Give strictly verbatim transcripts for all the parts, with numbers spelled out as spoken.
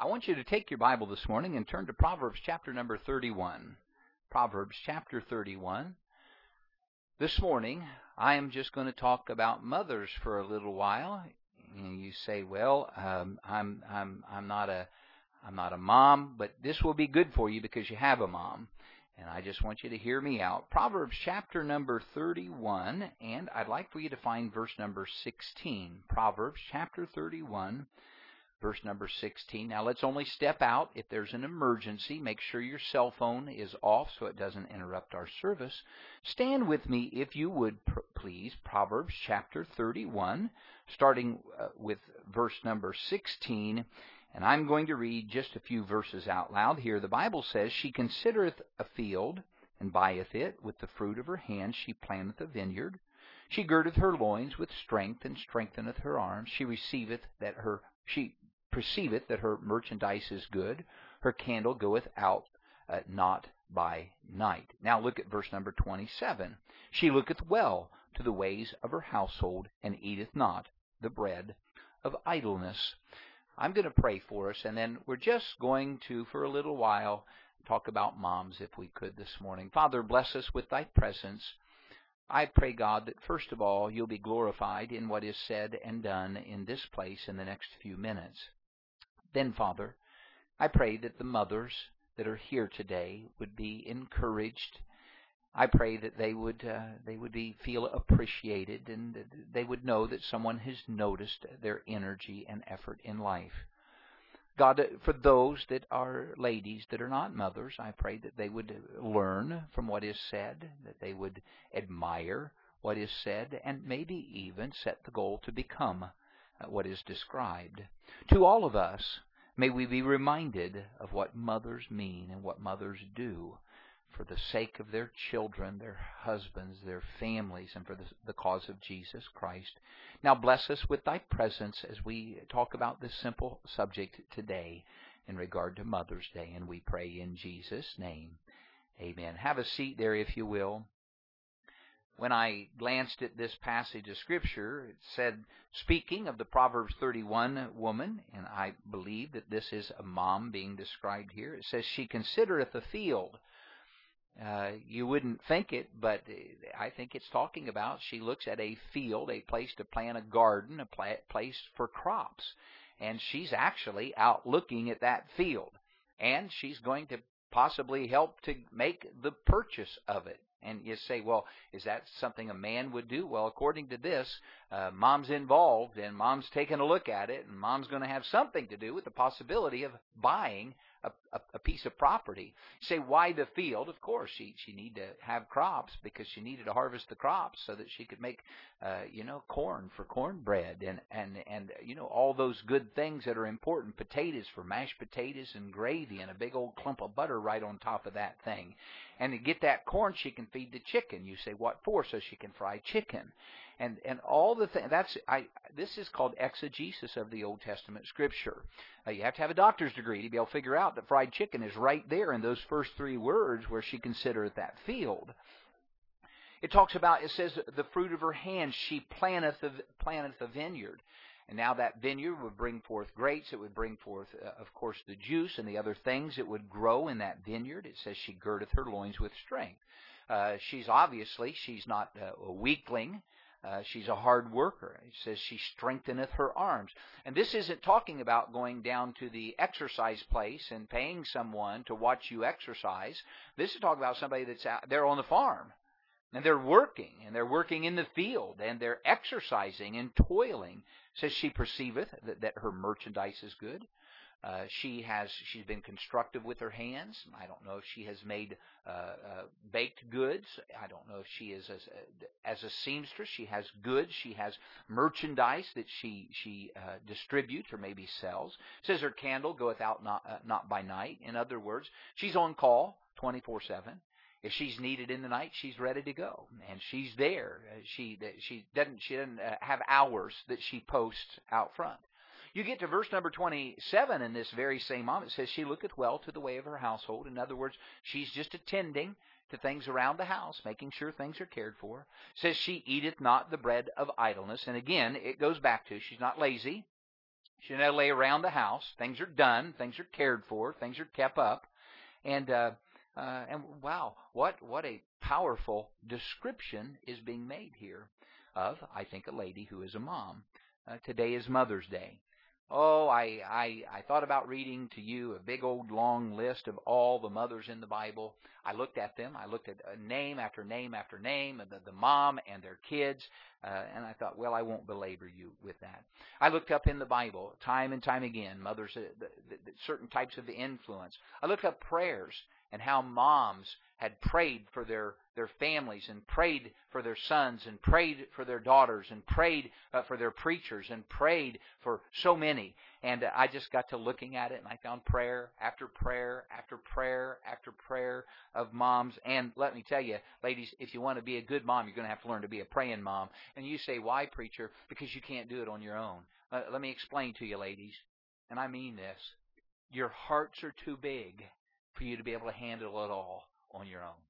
I want you to take your Bible this morning and turn to Proverbs chapter number thirty-one. Proverbs chapter thirty-one. This morning, I am just going to talk about mothers for a little while. And you say, "Well, um, I'm I'm I'm not a I'm not a mom, but this will be good for you because you have a mom." And I just want you to hear me out. Proverbs chapter number thirty-one, and I'd like for you to find verse number sixteen. Proverbs chapter thirty-one. Verse number sixteen. Now let's only step out if there's an emergency. Make sure your cell phone is off so it doesn't interrupt our service. Stand with me if you would, please. Proverbs chapter thirty-one, starting uh, with verse number sixteen. And I'm going to read just a few verses out loud here. The Bible says, "She considereth a field, and buyeth it. With the fruit of her hand she planteth a vineyard. She girdeth her loins with strength, and strengtheneth her arms. She receiveth that her she perceiveth that her merchandise is good. Her candle goeth out uh, not by night." Now look at verse number twenty-seven. "She looketh well to the ways of her household, and eateth not the bread of idleness." I'm going to pray for us, and then we're just going to, for a little while, talk about moms if we could this morning. Father, bless us with thy presence. I pray, God, that first of all, you'll be glorified in what is said and done in this place in the next few minutes. Then, Father, I pray that the mothers that are here today would be encouraged. I pray that they would uh, they would be feel appreciated, and that they would know that someone has noticed their energy and effort in life. God, for those that are ladies that are not mothers, I pray that they would learn from what is said, that they would admire what is said, and maybe even set the goal to become what is described. To all of us, may we be reminded of what mothers mean and what mothers do for the sake of their children, their husbands, their families, and for the, the cause of Jesus Christ. Now bless us with thy presence as we talk about this simple subject today in regard to Mother's Day, and we pray in Jesus' name. Amen. Have a seat there if you will. When I glanced at this passage of Scripture, it said, speaking of the Proverbs thirty-one woman, and I believe that this is a mom being described here, it says, "She considereth a field." Uh, you wouldn't think it, but I think it's talking about she looks at a field, a place to plant a garden, a pla- place for crops. And she's actually out looking at that field. And she's going to possibly help to make the purchase of it. And you say, well, is that something a man would do? Well, according to this, uh, mom's involved, and mom's taking a look at it, and mom's going to have something to do with the possibility of buying a, a, a piece of property. You say, why the field? Of course, she she needed to have crops because she needed to harvest the crops so that she could make, uh, you know, corn for cornbread and, and, and, you know, all those good things that are important. Potatoes for mashed potatoes and gravy and a big old clump of butter right on top of that thing. And to get that corn, she can feed the chicken. You say, what for? So she can fry chicken. And and all the things, that's, I, this is called exegesis of the Old Testament Scripture. Uh, you have to have a doctor's degree to be able to figure out that fried chicken is right there in those first three words where she considereth that field. It talks about, it says, the fruit of her hand, she planteth a, planteth a vineyard. And now that vineyard would bring forth grapes. It would bring forth, uh, of course, the juice and the other things that would grow in that vineyard. It says she girdeth her loins with strength. Uh, she's obviously, she's not uh, a weakling. Uh, she's a hard worker. It says she strengtheneth her arms. And this isn't talking about going down to the exercise place and paying someone to watch you exercise. This is talking about somebody that's out there on the farm. And they're working, and they're working in the field, and they're exercising and toiling. It says she perceiveth that, that her merchandise is good. Uh, she has, she's been constructive with her hands. I don't know if she has made uh, uh, baked goods. I don't know if she is, as a, as a seamstress, she has goods. She has merchandise that she, she uh, distributes or maybe sells. It says her candle goeth out not, uh, not by night. In other words, she's on call twenty-four seven. If she's needed in the night, she's ready to go, and she's there. She she doesn't she doesn't have hours that she posts out front. You get to verse number twenty-seven in this very same moment. It says, she looketh well to the way of her household. In other words, she's just attending to things around the house, making sure things are cared for. It says, she eateth not the bread of idleness. And again, it goes back to, she's not lazy. She doesn't lay around the house. Things are done. Things are cared for. Things are kept up. And uh, uh, and wow, what what a powerful description is being made here of, I think, a lady who is a mom. Uh, today is Mother's Day. Oh, I, I I thought about reading to you a big old long list of all the mothers in the Bible. I looked at them. I looked at name after name after name, the, the mom and their kids, uh, and I thought, well, I won't belabor you with that. I looked up in the Bible time and time again, mothers, uh, the, the, the certain types of influence. I looked up prayers and how moms had prayed for their, their families and prayed for their sons and prayed for their daughters and prayed uh, for their preachers and prayed for so many. And uh, I just got to looking at it, and I found prayer after prayer after prayer after prayer of moms. And let me tell you, ladies, if you want to be a good mom, you're going to have to learn to be a praying mom. And you say, why, preacher? Because you can't do it on your own. Uh, let me explain to you, ladies, and I mean this. Your hearts are too big for you to be able to handle it all on your own.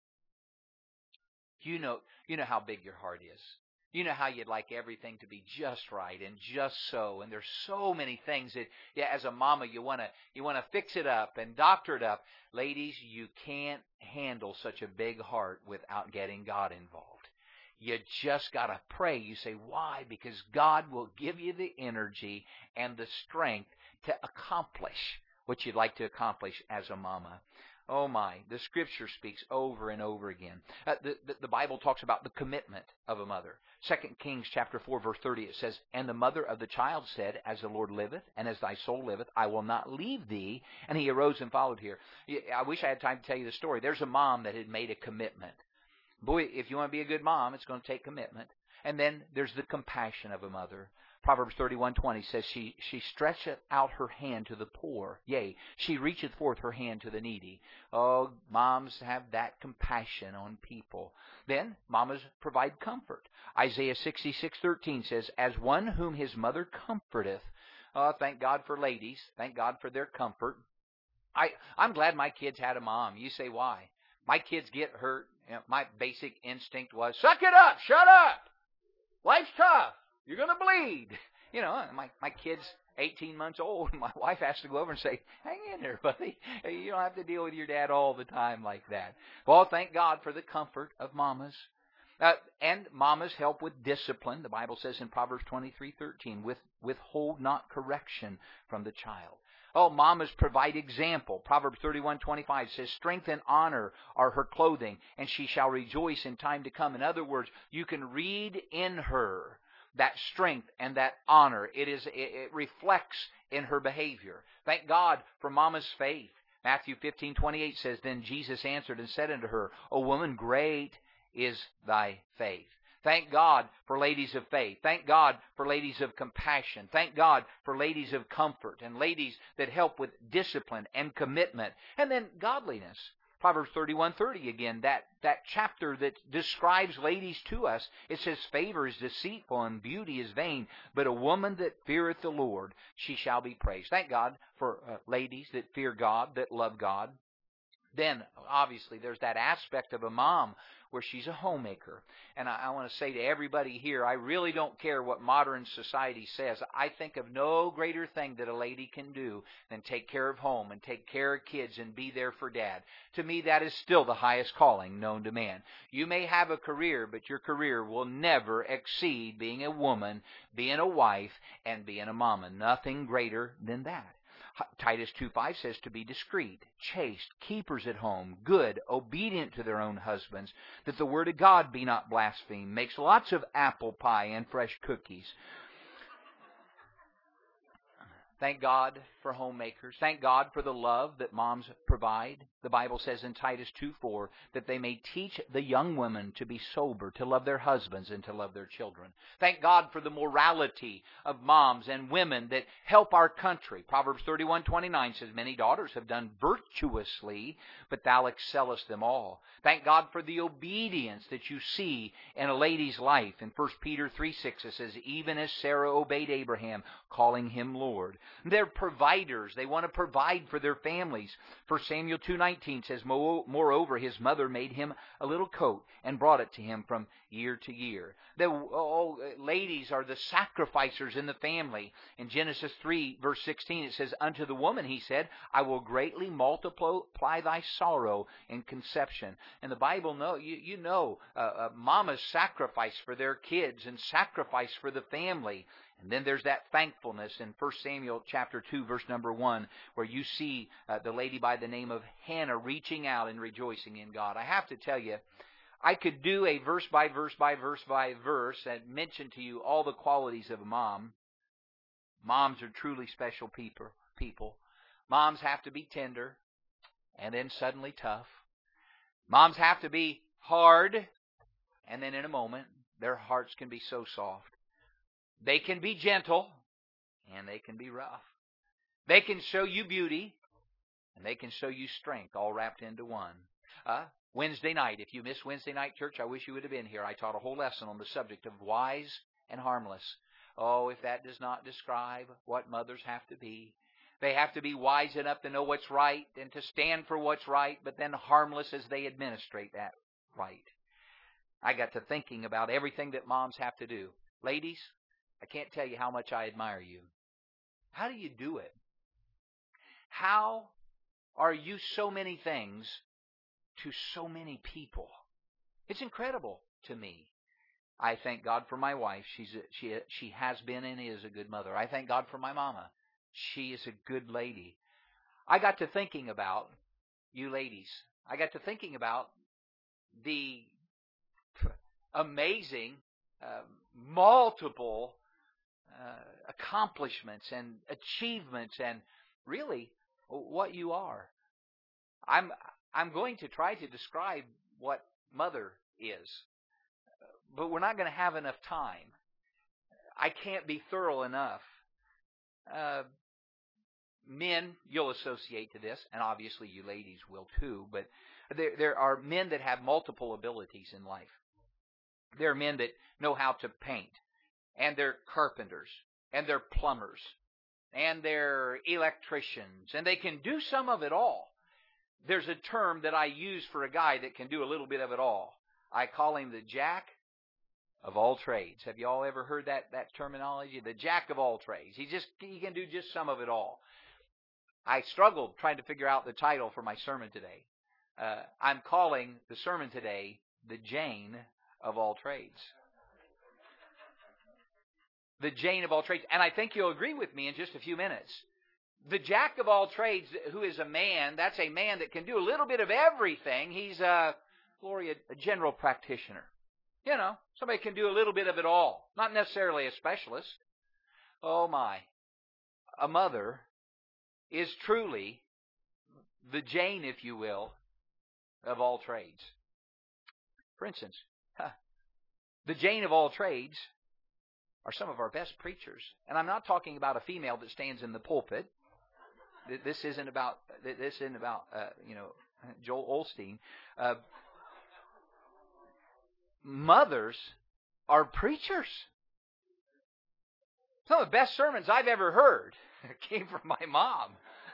You know, you know how big your heart is. You know how you'd like everything to be just right and just so. And there's so many things that, yeah, as a mama, you want to you want to fix it up and doctor it up. Ladies, you can't handle such a big heart without getting God involved. You just got to pray. You say, why? Because God will give you the energy and the strength to accomplish what you'd like to accomplish as a mama. Oh my, the Scripture speaks over and over again. Uh, the, the, the Bible talks about the commitment of a mother. Second Kings chapter four, verse thirty, it says, and the mother of the child said, as the Lord liveth, and as thy soul liveth, I will not leave thee. And he arose and followed here. I wish I had time to tell you the story. There's a mom that had made a commitment. Boy, if you want to be a good mom, it's going to take commitment. And then there's the compassion of a mother. Proverbs thirty-one twenty says, she, she stretcheth out her hand to the poor. Yea, she reacheth forth her hand to the needy. Oh, moms have that compassion on people. Then, mamas provide comfort. Isaiah sixty-six thirteen says, as one whom his mother comforteth. Oh, thank God for ladies. Thank God for their comfort. I, I'm glad my kids had a mom. You say, why? My kids get hurt. You know, my basic instinct was, suck it up, shut up. Life's tough. You're going to bleed. You know, my, my kid's eighteen months old, and my wife has to go over and say, hang in there, buddy. You don't have to deal with your dad all the time like that. Well, thank God for the comfort of mamas. Uh, and mamas help with discipline. The Bible says in Proverbs twenty-three thirteen, with, withhold not correction from the child. Oh, mamas provide example. Proverbs thirty-one twenty-five says, strength and honor are her clothing, and she shall rejoice in time to come. In other words, you can read in her that strength and that honor. It is, it, it reflects in her behavior. Thank God for mama's faith. Matthew fifteen twenty-eight says, then Jesus answered and said unto her, O woman, great is thy faith. Thank God for ladies of faith. Thank God for ladies of compassion. Thank God for ladies of comfort and ladies that help with discipline and commitment. And then godliness. Proverbs thirty-one thirty again, that, that chapter that describes ladies to us. It says, favor is deceitful and beauty is vain, but a woman that feareth the Lord, she shall be praised. Thank God for uh, ladies that fear God, that love God. Then, obviously, there's that aspect of a mom where she's a homemaker. And I, I want to say to everybody here, I really don't care what modern society says. I think of no greater thing that a lady can do than take care of home and take care of kids and be there for dad. To me, that is still the highest calling known to man. You may have a career, but your career will never exceed being a woman, being a wife, and being a mama. Nothing greater than that. Titus two five says to be discreet, chaste, keepers at home, good, obedient to their own husbands, that the word of God be not blasphemed. Makes lots of apple pie and fresh cookies. Thank God for homemakers. Thank God for the love that moms provide. The Bible says in Titus two four that they may teach the young women to be sober, to love their husbands, and to love their children. Thank God for the morality of moms and women that help our country. Proverbs thirty-one twenty-nine says, many daughters have done virtuously, but thou excellest them all. Thank God for the obedience that you see in a lady's life. In First Peter three six it says, even as Sarah obeyed Abraham, calling Him Lord. They're providers. They want to provide for their families. First Samuel two nineteen says, moreover, his mother made him a little coat and brought it to him from year to year. The oh, ladies are the sacrificers in the family. In Genesis three, verse sixteen, it says, unto the woman, he said, I will greatly multiply thy sorrow in conception. And the Bible, know, you, you know, uh, uh, mamas sacrifice for their kids and sacrifice for the family. And then there's that thankfulness in First Samuel chapter two, verse number one, where you see uh, the lady by the name of Hannah reaching out and rejoicing in God. I have to tell you, I could do a verse by verse by verse by verse and mention to you all the qualities of a mom. Moms are truly special people. people. Moms have to be tender and then suddenly tough. Moms have to be hard, and then in a moment, their hearts can be so soft. They can be gentle, and they can be rough. They can show you beauty, and they can show you strength, all wrapped into one. Uh, Wednesday night, if you missed Wednesday night church, I wish you would have been here. I taught a whole lesson on the subject of wise and harmless. Oh, if that does not describe what mothers have to be. They have to be wise enough to know what's right and to stand for what's right, but then harmless as they administrate that right. I got to thinking about everything that moms have to do. Ladies, I can't tell you how much I admire you. How do you do it? How are you so many things to so many people? It's incredible to me. I thank God for my wife. She's a, she she has been and is a good mother. I thank God for my mama. She is a good lady. I got to thinking about you ladies. I got to thinking about the amazing, uh, multiple uh, accomplishments and achievements and really what you are. I'm I'm going to try to describe what mother is, but we're not going to have enough time. I can't be thorough enough. Uh, men, you'll associate to this, and obviously you ladies will too, but there, there are men that have multiple abilities in life. There are men that know how to paint, and they're carpenters, and they're plumbers, and they're electricians, and they can do some of it all. There's a term that I use for a guy that can do a little bit of it all. I call him the jack of all trades. Have you all ever heard that, that terminology? The jack of all trades. He just he can do just some of it all. I struggled trying to figure out the title for my sermon today. Uh, I'm calling the sermon today the Jane of all trades. The Jane of all trades. And I think you'll agree with me in just a few minutes. The jack of all trades, who is a man, that's a man that can do a little bit of everything. He's a, Gloria, a general practitioner. You know, somebody can do a little bit of it all. Not necessarily a specialist. Oh my. A mother is truly the Jane, if you will, of all trades. For instance, huh, the Jane of all trades are some of our best preachers. And I'm not talking about a female that stands in the pulpit. This isn't about, this isn't about, uh, you know, Joel Osteen. Uh, mothers are preachers. Some of the best sermons I've ever heard came from my mom.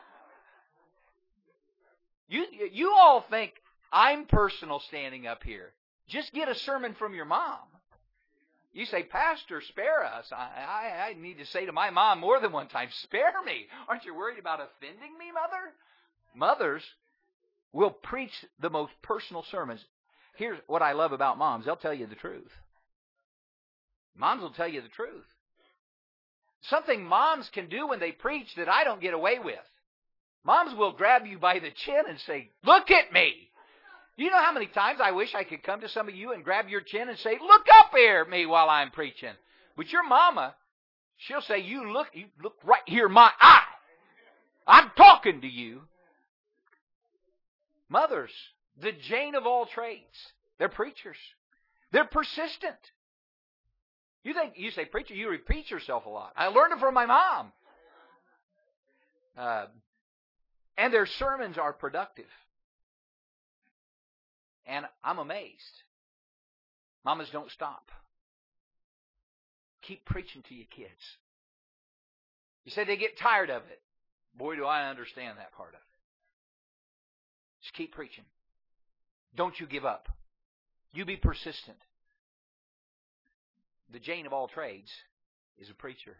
You, you all think I'm personal standing up here. Just get a sermon from your mom. You say, Pastor, spare us. I, I, I need to say to my mom more than one time, spare me. Aren't you worried about offending me, mother? Mothers will preach the most personal sermons. Here's what I love about moms. They'll tell you the truth. Moms will tell you the truth. Something moms can do when they preach that I don't get away with. Moms will grab you by the chin and say, look at me. You know how many times I wish I could come to some of you and grab your chin and say, look up here at me while I'm preaching. But your mama, she'll say, you look, you look right here in my eye. I'm talking to you. Mothers, the Jane of all trades. They're preachers. They're persistent. You think, you say, preacher, you repeat yourself a lot. I learned it from my mom. Uh, and their sermons are productive. And I'm amazed. Mamas don't stop. Keep preaching to your kids. You say they get tired of it. Boy, do I understand that part of it. Just keep preaching. Don't you give up. You be persistent. The Jane of all trades is a preacher.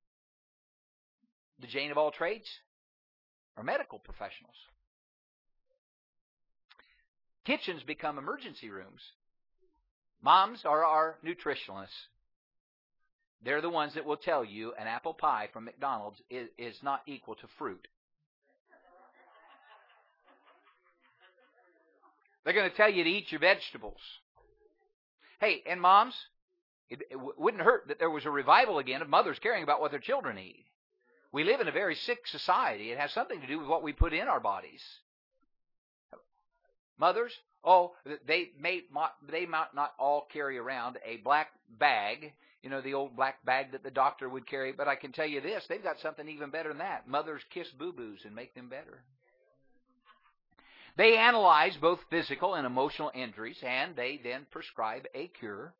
The Jane of all trades are medical professionals. Kitchens become emergency rooms. Moms are our nutritionalists. They're the ones that will tell you an apple pie from McDonald's is, is not equal to fruit. They're going to tell you to eat your vegetables. Hey, and moms, it, it wouldn't hurt that there was a revival again of mothers caring about what their children eat. We live in a very sick society. It has something to do with what we put in our bodies. Mothers, oh, they may they might not all carry around a black bag, you know, the old black bag that the doctor would carry. But I can tell you this, they've got something even better than that. Mothers kiss boo-boos and make them better. They analyze both physical and emotional injuries, and they then prescribe a cure.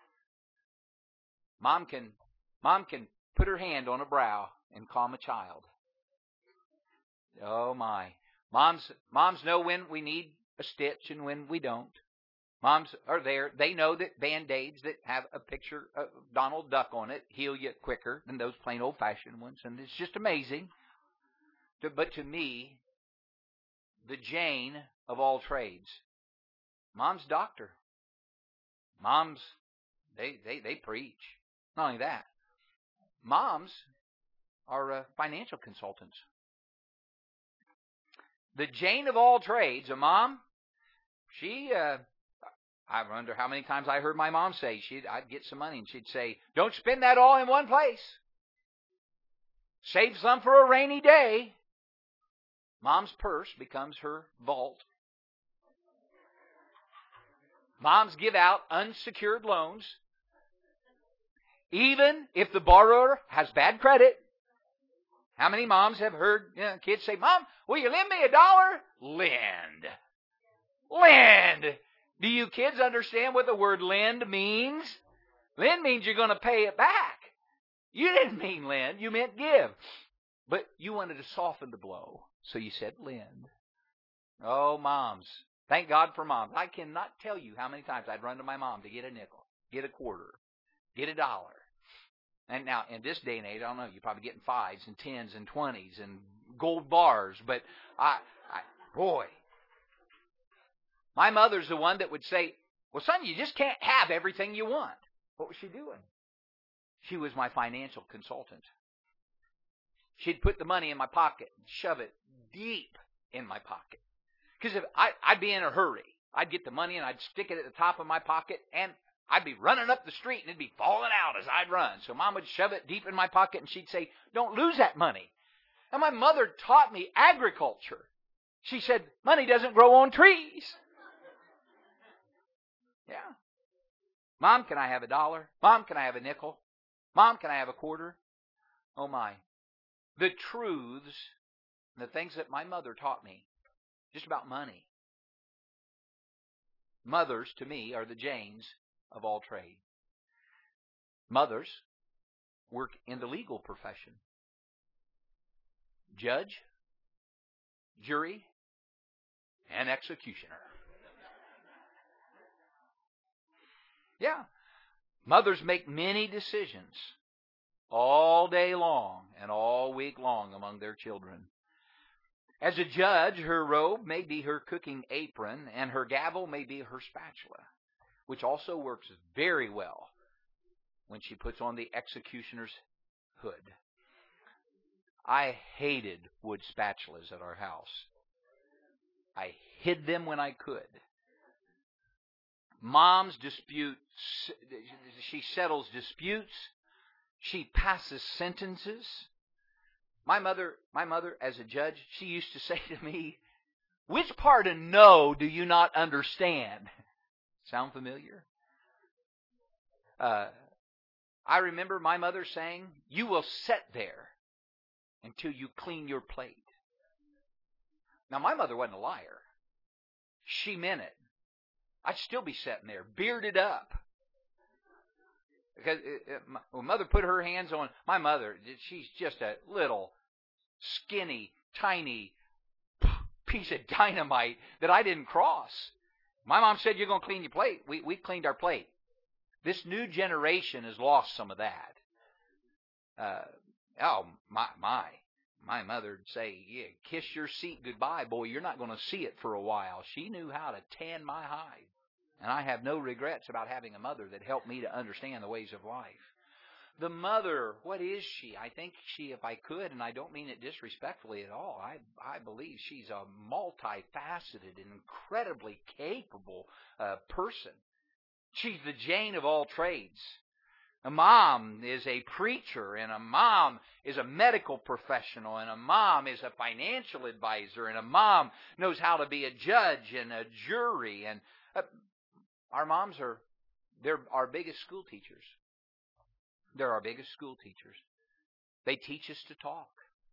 Mom can, mom can put her hand on a brow and calm a child. Oh my. Moms, moms know when we need a stitch and when we don't. Moms are there. They know that Band-Aids that have a picture of Donald Duck on it heal you quicker than those plain old-fashioned ones. And it's just amazing. But to me, the Jane of all trades, Mom's doctor. Moms, they, they, they preach. Not only that, moms are uh, financial consultants. The Jane of all trades, a mom, she, uh, I wonder how many times I heard my mom say, she'd, I'd get some money and she'd say, don't spend that all in one place. Save some for a rainy day. Mom's purse becomes her vault. Moms give out unsecured loans. Even if the borrower has bad credit. How many moms have heard you know, kids say, Mom, will you lend me a dollar? Lend. Lend. Do you kids understand what the word lend means? Lend means you're going to pay it back. You didn't mean lend. You meant give. But you wanted to soften the blow. So you said lend. Oh, moms. Thank God for moms. I cannot tell you how many times I'd run to my mom to get a nickel, get a quarter, get a dollar. And now, in this day and age, I don't know, you're probably getting fives and tens and twenties and gold bars. But, I, I boy, my mother's the one that would say, well, son, you just can't have everything you want. What was she doing? She was my financial consultant. She'd put the money in my pocket and shove it deep in my pocket. Because if I, I'd be in a hurry. I'd get the money and I'd stick it at the top of my pocket, and I'd be running up the street and it'd be falling out as I'd run. So Mom would shove it deep in my pocket and she'd say, don't lose that money. And my mother taught me agriculture. She said, money doesn't grow on trees. Yeah. Mom, can I have a dollar? Mom, can I have a nickel? Mom, can I have a quarter? Oh my. The truths, the things that my mother taught me, just about money. Mothers, to me, are the Janes of all trade. Mothers work in the legal profession. Judge, jury, and executioner. Yeah. Mothers make many decisions all day long and all week long among their children. As a judge, her robe may be her cooking apron, and her gavel may be her spatula, which also works very well when she puts on the executioner's hood. I hated wood spatulas at our house. I hid them when I could. Mom's dispute, she settles disputes. She passes sentences. My mother, my mother, as a judge, she used to say to me, which part of no do you not understand? Sound familiar? Uh, I remember my mother saying, you will sit there until you clean your plate. Now, my mother wasn't a liar. She meant it. I'd still be sitting there, bearded up. Because it, it, my, when mother put her hands on my mother, she's just a little skinny, tiny piece of dynamite that I didn't cross. My mom said, "You're going to clean your plate." We we cleaned our plate. This new generation has lost some of that. Uh, oh my my my mother would say, "Yeah, kiss your seat goodbye, boy. You're not going to see it for a while." She knew how to tan my hide, and I have no regrets about having a mother that helped me to understand the ways of life. The mother, what is she? I think she, if I could, and I don't mean it disrespectfully at all, I I believe she's a multifaceted and incredibly capable uh, person. She's the Jane of all trades. A mom is a preacher, and a mom is a medical professional, and a mom is a financial advisor, and a mom knows how to be a judge and a jury. And uh, our moms are, they're our biggest school teachers. They're our biggest school teachers. They teach us to talk.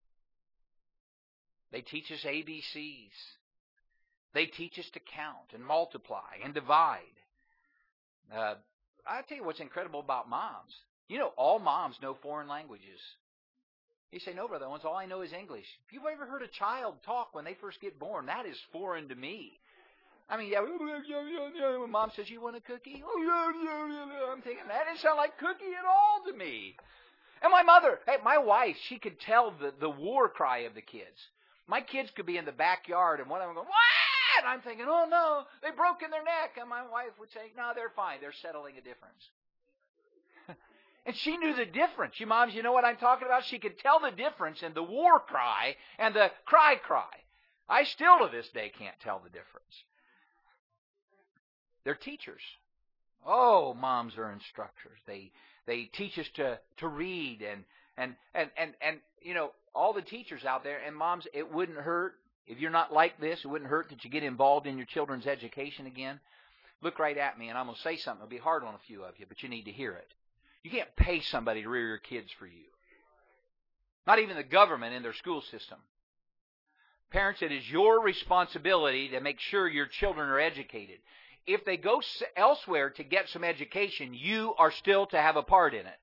They teach us A B Cs. They teach us to count and multiply and divide. Uh, I'll tell you what's incredible about moms. You know, all moms know foreign languages. You say, "No, Brother Owens, all I know is English." If you've ever heard a child talk when they first get born, that is foreign to me. I mean, yeah, when Mom says, "You want a cookie?" I'm thinking, that didn't sound like cookie at all to me. And my mother, hey, my wife, she could tell the, the war cry of the kids. My kids could be in the backyard, and one of them would go, "What?" And I'm thinking, "Oh, no, they've broken their neck." And my wife would say, "No, they're fine. They're settling a difference." And she knew the difference. You moms, you know what I'm talking about? She could tell the difference in the war cry and the cry cry. I still to this day can't tell the difference. They're teachers. Oh, moms are instructors. They they teach us to, to read and, and, and, and, and, you know, all the teachers out there, and moms, it wouldn't hurt, if you're not like this, it wouldn't hurt that you get involved in your children's education again. Look right at me, and I'm going to say something. It'll be hard on a few of you, but you need to hear it. You can't pay somebody to rear your kids for you. Not even the government in their school system. Parents, it is your responsibility to make sure your children are educated. If they go elsewhere to get some education, you are still to have a part in it.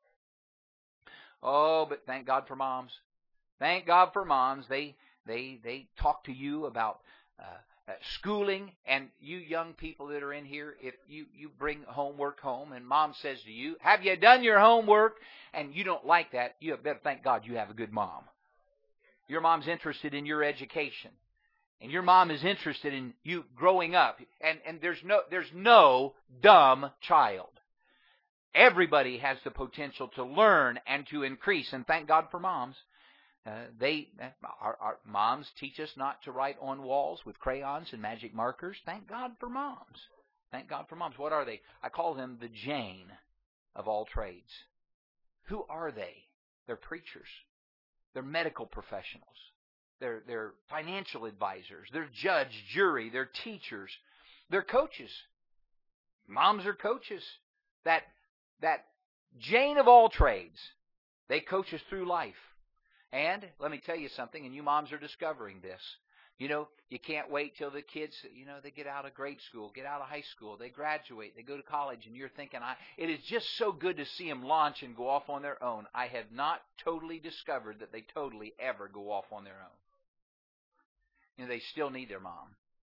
Oh, but thank God for moms. Thank God for moms. They they they talk to you about uh, uh, schooling, and you young people that are in here, if you, you bring homework home and mom says to you, "Have you done your homework?" and you don't like that, you better thank God you have a good mom. Your mom's interested in your education. And your mom is interested in you growing up. And, and there's no there's no dumb child. Everybody has the potential to learn and to increase. And thank God for moms. Uh, they our, our moms teach us not to write on walls with crayons and magic markers. Thank God for moms. Thank God for moms. What are they? I call them the Jane of all trades. Who are they? They're preachers. They're medical professionals. They're, they're financial advisors. They're judge, jury. They're teachers. They're coaches. Moms are coaches. That, that Jane of all trades. They coach us through life. And let me tell you something, and you moms are discovering this. You know, you can't wait till the kids, you know, they get out of grade school, get out of high school, they graduate, they go to college, and you're thinking, I, it is just so good to see them launch and go off on their own. I have not totally discovered that they totally ever go off on their own. You know, they still need their mom.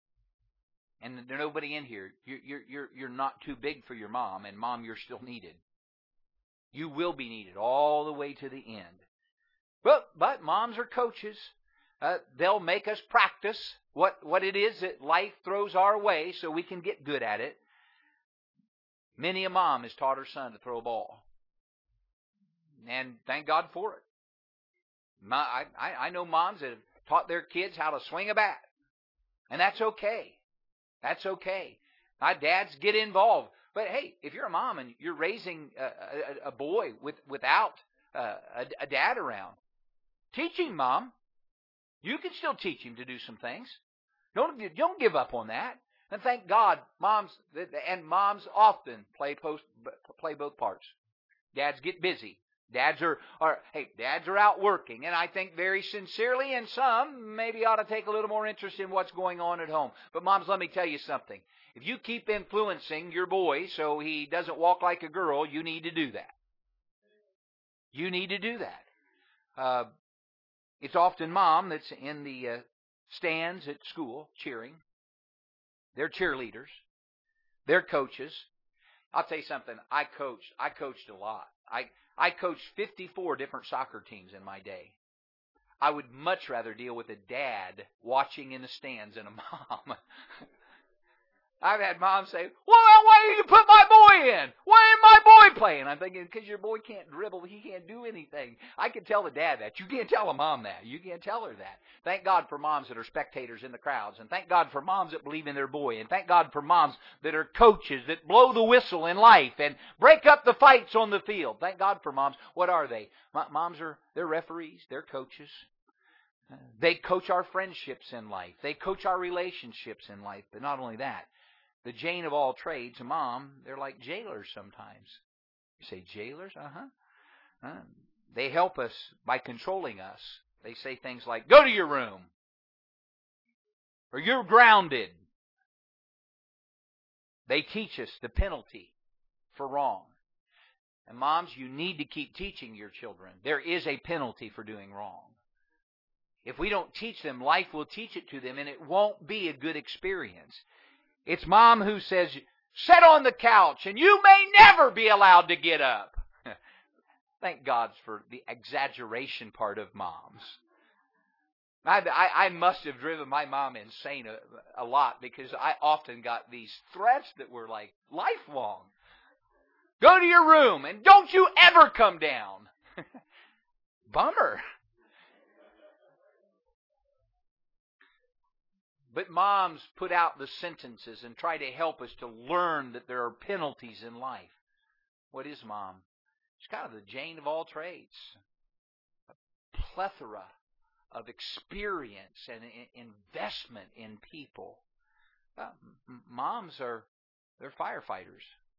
And there's nobody in here. You're, you're, you're, you're not too big for your mom, and mom, you're still needed. You will be needed all the way to the end. But, but moms are coaches. Uh, they'll make us practice what, what it is that life throws our way so we can get good at it. Many a mom has taught her son to throw a ball. And thank God for it. My, I, I know moms that have taught their kids how to swing a bat. And that's okay. That's okay. My dads get involved. But hey, if you're a mom and you're raising a, a, a boy with, without uh, a, a dad around, teach him, Mom. You can still teach him to do some things. Don't, don't give up on that. And thank God, moms and moms often play post, play both parts. Dads get busy. Dads are, are, hey, dads are out working, and I think very sincerely, and some maybe ought to take a little more interest in what's going on at home. But moms, let me tell you something. If you keep influencing your boy so he doesn't walk like a girl, you need to do that. You need to do that. Uh, it's often mom that's in the uh, stands at school cheering. They're cheerleaders. They're coaches. I'll tell you something. I coached. I coached a lot. I I coached fifty-four different soccer teams in my day. I would much rather deal with a dad watching in the stands than a mom. I've had moms say, well, why did you put my boy in? Why ain't my boy playing? I'm thinking, because your boy can't dribble. He can't do anything. I can tell the dad that. You can't tell a mom that. You can't tell her that. Thank God for moms that are spectators in the crowds. And thank God for moms that believe in their boy. And thank God for moms that are coaches, that blow the whistle in life and break up the fights on the field. Thank God for moms. What are they? Moms are, they're referees. They're coaches. They coach our friendships in life. They coach our relationships in life. But not only that, the Jane of all trades, a mom, they're like jailers sometimes. You say, jailers? Uh-huh. Uh, they help us by controlling us. They say things like, go to your room. Or you're grounded. They teach us the penalty for wrong. And moms, you need to keep teaching your children. There is a penalty for doing wrong. If we don't teach them, life will teach it to them, and it won't be a good experience. It's mom who says, sit on the couch and you may never be allowed to get up. Thank God for the exaggeration part of moms. I, I, I must have driven my mom insane a, a lot because I often got these threats that were like lifelong. Go to your room and don't you ever come down. Bummer. But moms put out the sentences and try to help us to learn that there are penalties in life. What is mom? She's kind of the Jane of all trades. A plethora of experience and investment in people. Uh, moms are, they're firefighters.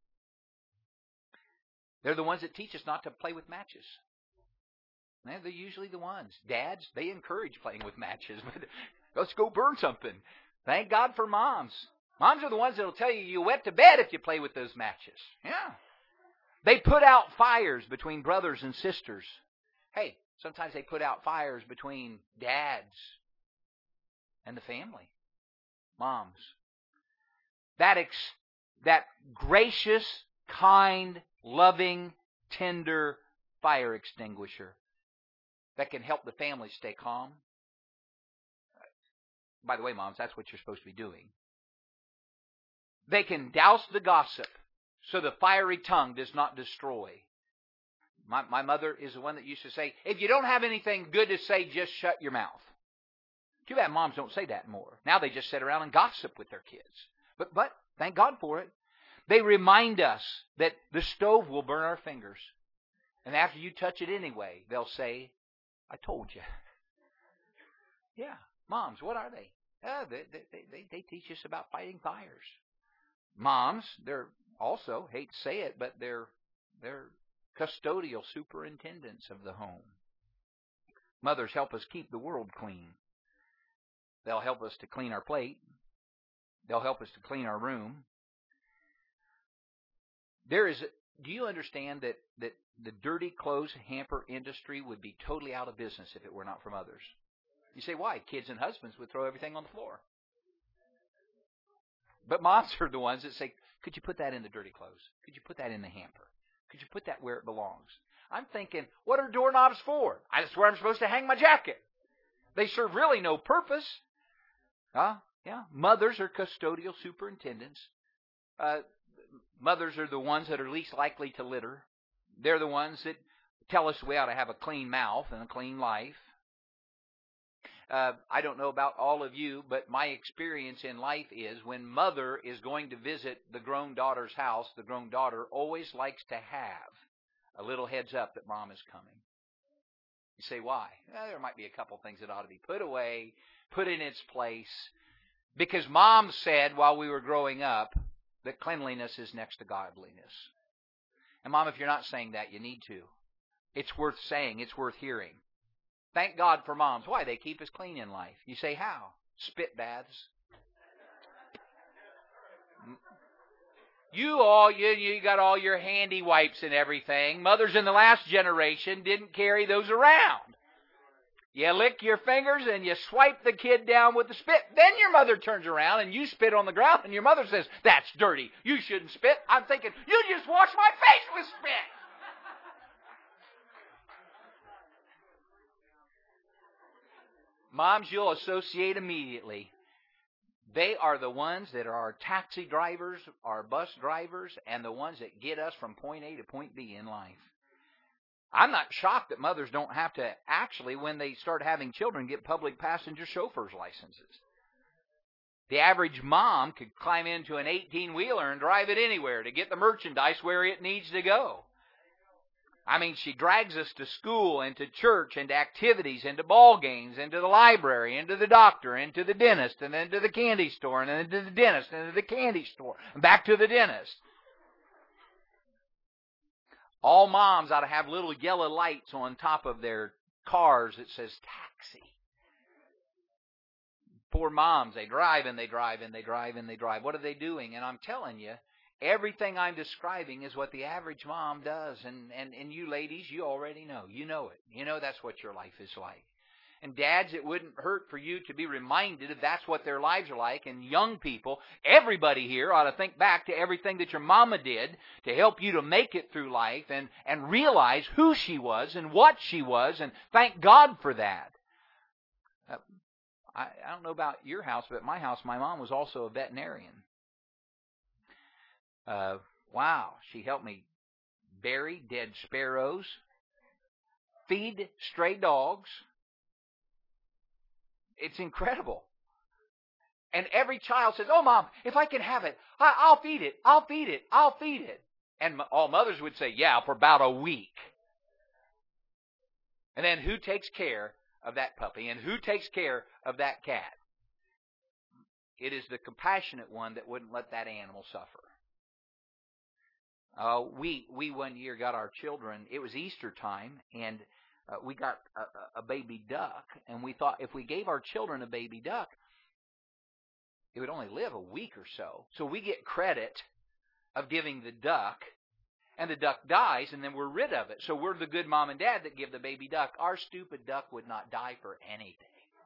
They're the ones that teach us not to play with matches. They're usually the ones. Dads, they encourage playing with matches, but let's go burn something. Thank God for moms. Moms are the ones that will tell you you wet to bed if you play with those matches. Yeah. They put out fires between brothers and sisters. Hey, sometimes they put out fires between dads and the family. Moms. That ex- that gracious, kind, loving, tender fire extinguisher that can help the family stay calm. By the way, moms, that's what you're supposed to be doing. They can douse the gossip so the fiery tongue does not destroy. My, my mother is the one that used to say, if you don't have anything good to say, just shut your mouth. Too bad moms don't say that anymore. Now they just sit around and gossip with their kids. But, but thank God for it. They remind us that the stove will burn our fingers. And after you touch it anyway, they'll say, I told you. Yeah, moms, what are they? Uh, they, they, they, they teach us about fighting fires. Moms, they're also, hate to say it, but they're, they're custodial superintendents of the home. Mothers help us keep the world clean. They'll help us to clean our plate. They'll help us to clean our room. There is, do you understand that, that the dirty clothes hamper industry would be totally out of business if it were not for mothers? You say, why? Kids and husbands would throw everything on the floor. But moms are the ones that say, could you put that in the dirty clothes? Could you put that in the hamper? Could you put that where it belongs? I'm thinking, what are doorknobs for? That's where I'm supposed to hang my jacket. They serve really no purpose. Huh? Yeah. Mothers are custodial superintendents. Uh, mothers are the ones that are least likely to litter. They're the ones that tell us we ought to have a clean mouth and a clean life. Uh, I don't know about all of you, but my experience in life is when mother is going to visit the grown daughter's house, the grown daughter always likes to have a little heads up that mom is coming. You say, why? Well, there might be a couple things that ought to be put away, put in its place. Because mom said while we were growing up that cleanliness is next to godliness. And mom, if you're not saying that, you need to. It's worth saying. It's worth hearing. Thank God for moms. Why? They keep us clean in life. You say, how? Spit baths. You all, you, you got all your handy wipes and everything. Mothers in the last generation didn't carry those around. You lick your fingers and you swipe the kid down with the spit. Then your mother turns around and you spit on the ground and your mother says, that's dirty. You shouldn't spit. I'm thinking, you just washed my face with spit. Moms, you'll associate immediately. They are the ones that are our taxi drivers, our bus drivers, and the ones that get us from point A to point B in life. I'm not shocked that mothers don't have to actually, when they start having children, get public passenger chauffeur's licenses. The average mom could climb into an eighteen-wheeler and drive it anywhere to get the merchandise where it needs to go. I mean, she drags us to school and to church and to activities and to ball games and to the library and to the doctor and to the dentist and then to the candy store and then to the dentist and to the candy store and back to the dentist. All moms ought to have little yellow lights on top of their cars that says taxi. Poor moms, they drive and they drive and they drive and they drive. What are they doing? And I'm telling you, everything I'm describing is what the average mom does. And, and, and you ladies, you already know. You know it. You know that's what your life is like. And dads, it wouldn't hurt for you to be reminded if that's what their lives are like. And young people, everybody here ought to think back to everything that your mama did to help you to make it through life and, and realize who she was and what she was and thank God for that. Uh, I, I don't know about your house, but at my house, my mom was also a veterinarian. Uh, wow, she helped me bury dead sparrows, feed stray dogs. It's incredible. And every child says, oh, Mom, if I can have it, I, I'll feed it, I'll feed it, I'll feed it. And all mothers would say, yeah, for about a week. And then who takes care of that puppy? And who takes care of that cat? It is the compassionate one that wouldn't let that animal suffer. Uh, we we one year got our children, it was Easter time, and uh, we got a, a baby duck, and we thought if we gave our children a baby duck, it would only live a week or so. So we get credit of giving the duck, and the duck dies, and then we're rid of it. So we're the good mom and dad that give the baby duck. Our stupid duck would not die for anything.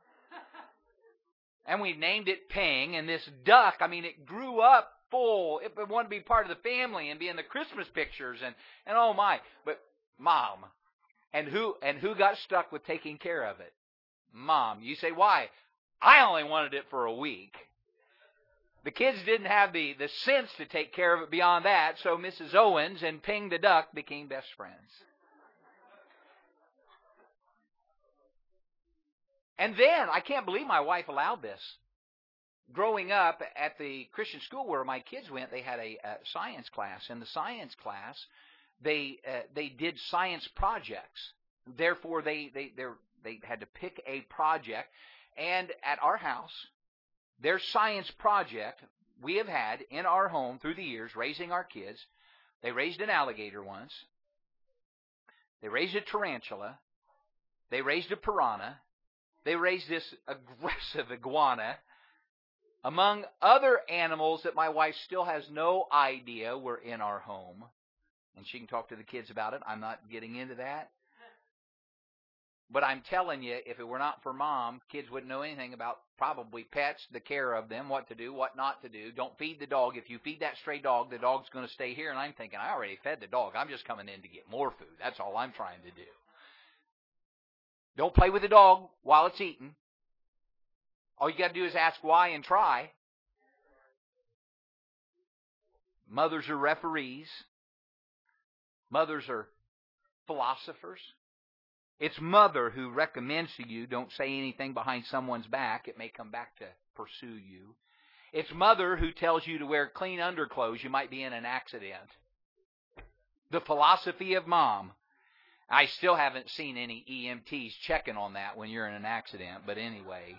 And we named it Ping, and this duck, I mean, it grew up full. It wanted to be part of the family and be in the Christmas pictures and, and oh my. But Mom. And who and who got stuck with taking care of it? Mom. You say, why? I only wanted it for a week. The kids didn't have the, the sense to take care of it beyond that, so Missus Owens and Ping the duck became best friends. And then, I can't believe my wife allowed this. Growing up at the Christian school where my kids went, they had a, a science class. In the science class, they uh, they did science projects. Therefore, they they they had to pick a project. And at our house, their science project we have had in our home through the years, raising our kids. They raised an alligator once. They raised a tarantula. They raised a piranha. They raised this aggressive iguana. Among other animals that my wife still has no idea were in our home. And she can talk to the kids about it. I'm not getting into that. But I'm telling you, if it were not for Mom, kids wouldn't know anything about probably pets, the care of them, what to do, what not to do. Don't feed the dog. If you feed that stray dog, the dog's going to stay here. And I'm thinking, I already fed the dog. I'm just coming in to get more food. That's all I'm trying to do. Don't play with the dog while it's eating. All you got to do is ask why and try. Mothers are referees. Mothers are philosophers. It's mother who recommends to you, don't say anything behind someone's back. It may come back to pursue you. It's mother who tells you to wear clean underclothes. You might be in an accident. The philosophy of Mom. I still haven't seen any E M Ts checking on that when you're in an accident, but anyway.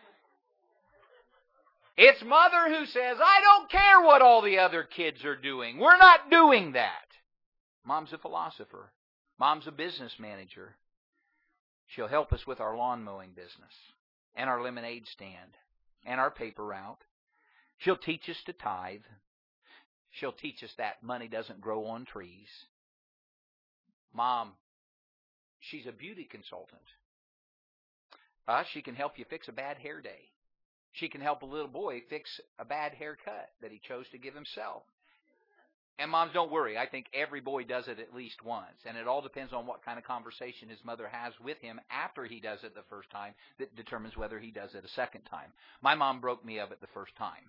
It's mother who says, I don't care what all the other kids are doing. We're not doing that. Mom's a philosopher. Mom's a business manager. She'll help us with our lawn mowing business and our lemonade stand and our paper route. She'll teach us to tithe. She'll teach us that money doesn't grow on trees. Mom, she's a beauty consultant. Uh, she can help you fix a bad hair day. She can help a little boy fix a bad haircut that he chose to give himself. And moms, don't worry. I think every boy does it at least once. And it all depends on what kind of conversation his mother has with him after he does it the first time that determines whether he does it a second time. My mom broke me of it the first time.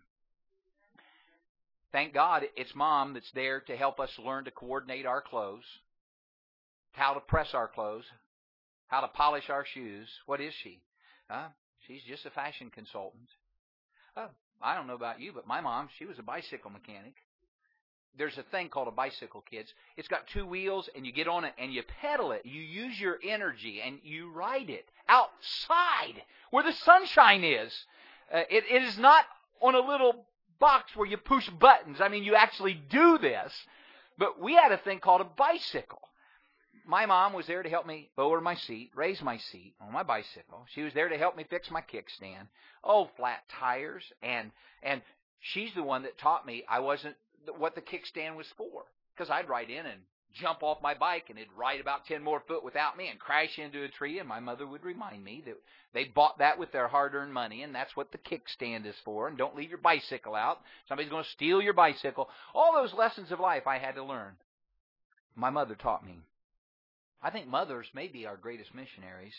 Thank God it's Mom that's there to help us learn to coordinate our clothes, how to press our clothes, how to polish our shoes. What is she? Uh, she's just a fashion consultant. Uh, I don't know about you, but my mom, she was a bicycle mechanic. There's a thing called a bicycle, kids. It's got two wheels, and you get on it, and you pedal it. You use your energy, and you ride it outside where the sunshine is. Uh, it, it is not on a little box where you push buttons. I mean, you actually do this. But we had a thing called a bicycle. My mom was there to help me lower my seat, raise my seat on my bicycle. She was there to help me fix my kickstand. Oh, flat tires. And and she's the one that taught me I wasn't what the kickstand was for. Because I'd ride in and jump off my bike, and it'd ride about ten more foot without me and crash into a tree, and my mother would remind me that they bought that with their hard-earned money, and that's what the kickstand is for, and don't leave your bicycle out. Somebody's going to steal your bicycle. All those lessons of life I had to learn. My mother taught me. I think mothers may be our greatest missionaries.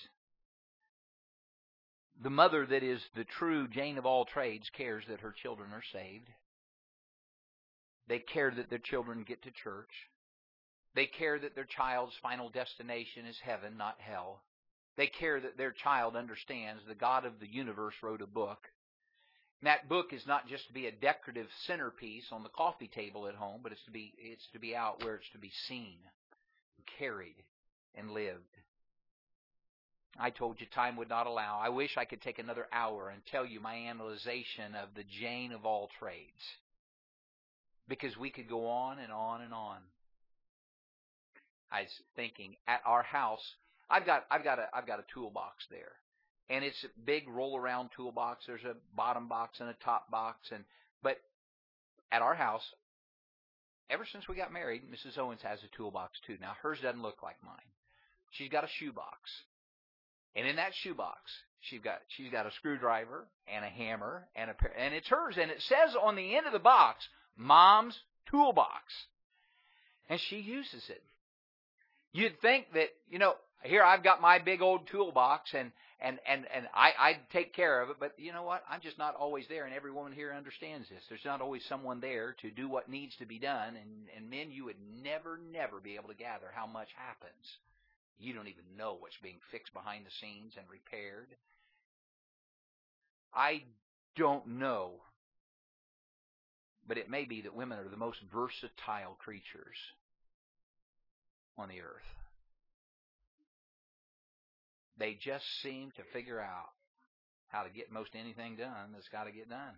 The mother that is the true Jane of all trades cares that her children are saved. They care that their children get to church. They care that their child's final destination is heaven, not hell. They care that their child understands the God of the universe wrote a book. And that book is not just to be a decorative centerpiece on the coffee table at home, but it's to be it's to be out where it's to be seen, and carried, and lived. I told you time would not allow. I wish I could take another hour and tell you my analyzation of the Jane of all trades. Because we could go on and on and on. I was thinking at our house, I've got I've got a I've got a toolbox there. And it's a big roll around toolbox. There's a bottom box and a top box, and but at our house, ever since we got married, Missus Owens has a toolbox too. Now hers doesn't look like mine. She's got a shoebox. And in that shoebox, she's got she's got a screwdriver and a hammer and a pair, and it's hers, and it says on the end of the box, Mom's toolbox. And she uses it. You'd think that, you know, here I've got my big old toolbox, and and and, and I, I take care of it, but you know what? I'm just not always there, and every woman here understands this. There's not always someone there to do what needs to be done, and, and men, you would never, never be able to gather how much happens. You don't even know what's being fixed behind the scenes and repaired. I don't know, but it may be that women are the most versatile creatures on the earth. They just seem to figure out how to get most anything done that's got to get done.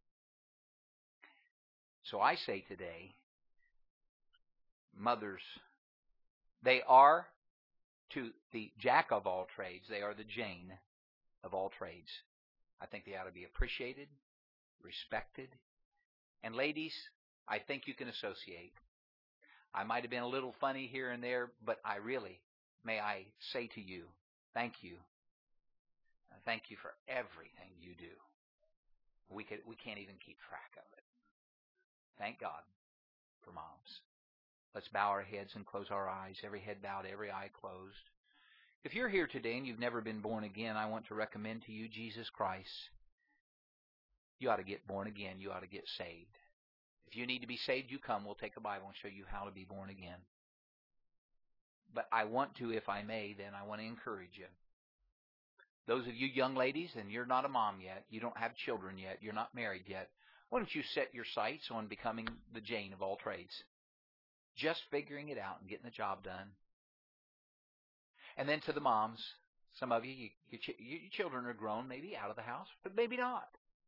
So I say today, mothers, they are to the jack of all trades, they are the Jane of all trades. I think they ought to be appreciated, respected. And ladies, I think you can associate. I might have been a little funny here and there, but I really, may I say to you, thank you. Thank you for everything you do. We could, we can't even keep track of it. Thank God for moms. Let's bow our heads and close our eyes, every head bowed, every eye closed. If you're here today and you've never been born again, I want to recommend to you Jesus Christ. You ought to get born again. You ought to get saved. If you need to be saved, you come. We'll take a Bible and show you how to be born again. But I want to, if I may, then I want to encourage you. Those of you young ladies, and you're not a mom yet, you don't have children yet, you're not married yet, why don't you set your sights on becoming the Jane of all trades? Just figuring it out and getting the job done. And then to the moms, some of you, you your, ch- your children are grown, maybe out of the house, but maybe not.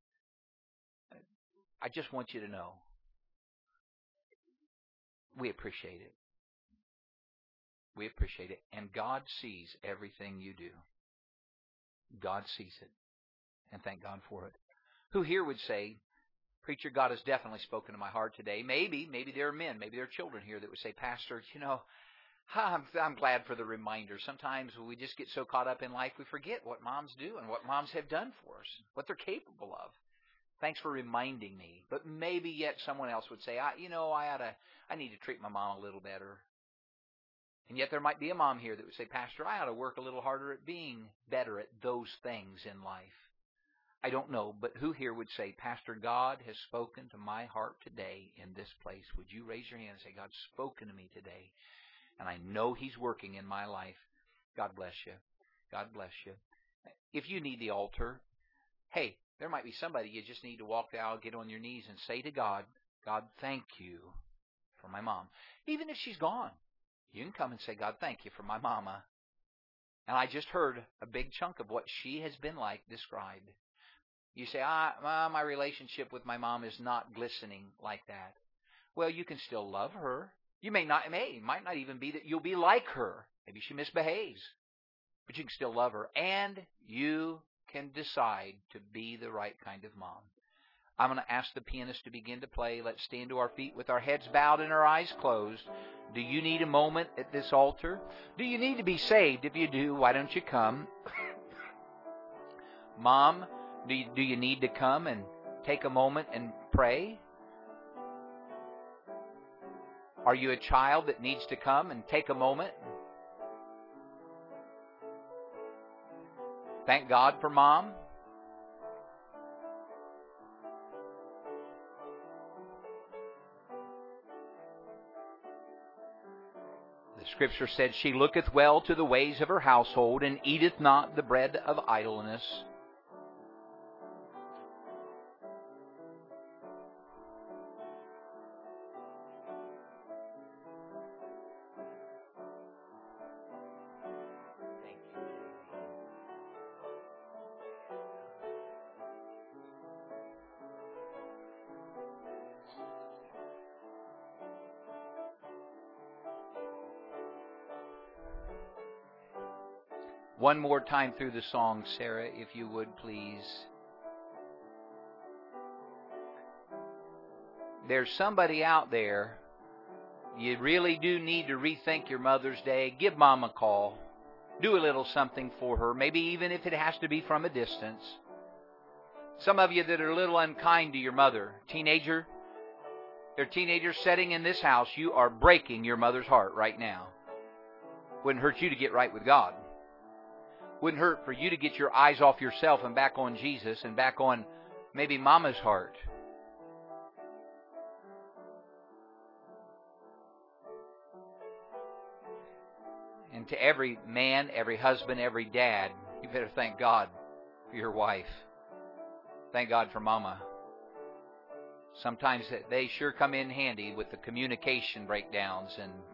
I just want you to know, we appreciate it. We appreciate it. And God sees everything you do. God sees it. And thank God for it. Who here would say, Preacher, God has definitely spoken to my heart today. Maybe, maybe there are men, maybe there are children here that would say, Pastor, you know, I'm, I'm glad for the reminder. Sometimes we just get so caught up in life we forget what moms do and what moms have done for us, what they're capable of. Thanks for reminding me. But maybe yet someone else would say, I, you know, I ought to, I need to treat my mom a little better. And yet there might be a mom here that would say, Pastor, I ought to work a little harder at being better at those things in life. I don't know, but who here would say, Pastor, God has spoken to my heart today in this place. Would you raise your hand and say, God's spoken to me today, and I know He's working in my life. God bless you. God bless you. If you need the altar, hey, there might be somebody you just need to walk the aisle, get on your knees, and say to God, God, thank you for my mom. Even if she's gone, you can come and say, God, thank you for my mama. And I just heard a big chunk of what she has been like described. You say, ah, my relationship with my mom is not glistening like that. Well, you can still love her. You may not, may, it might not even be that you'll be like her. Maybe she misbehaves. But you can still love her. And you can decide to be the right kind of mom. I'm going to ask the pianist to begin to play. Let's stand to our feet with our heads bowed and our eyes closed. Do you need a moment at this altar? Do you need to be saved? If you do, why don't you come? Mom, do you, do you need to come and take a moment and pray? Are you a child that needs to come and take a moment? Thank God for Mom. The Scripture said, she looketh well to the ways of her household, and eateth not the bread of idleness. One more time through the song, Sarah, if you would, please. There's somebody out there, you really do need to rethink your Mother's Day. Give Mom a call. Do a little something for her, maybe even if it has to be from a distance. Some of you that are a little unkind to your mother, teenager, there are teenagers sitting in this house, you are breaking your mother's heart right now. Wouldn't hurt you to get right with God. Wouldn't hurt for you to get your eyes off yourself and back on Jesus and back on maybe Mama's heart. And to every man, every husband, every dad, you better thank God for your wife. Thank God for Mama. Sometimes they sure come in handy with the communication breakdowns and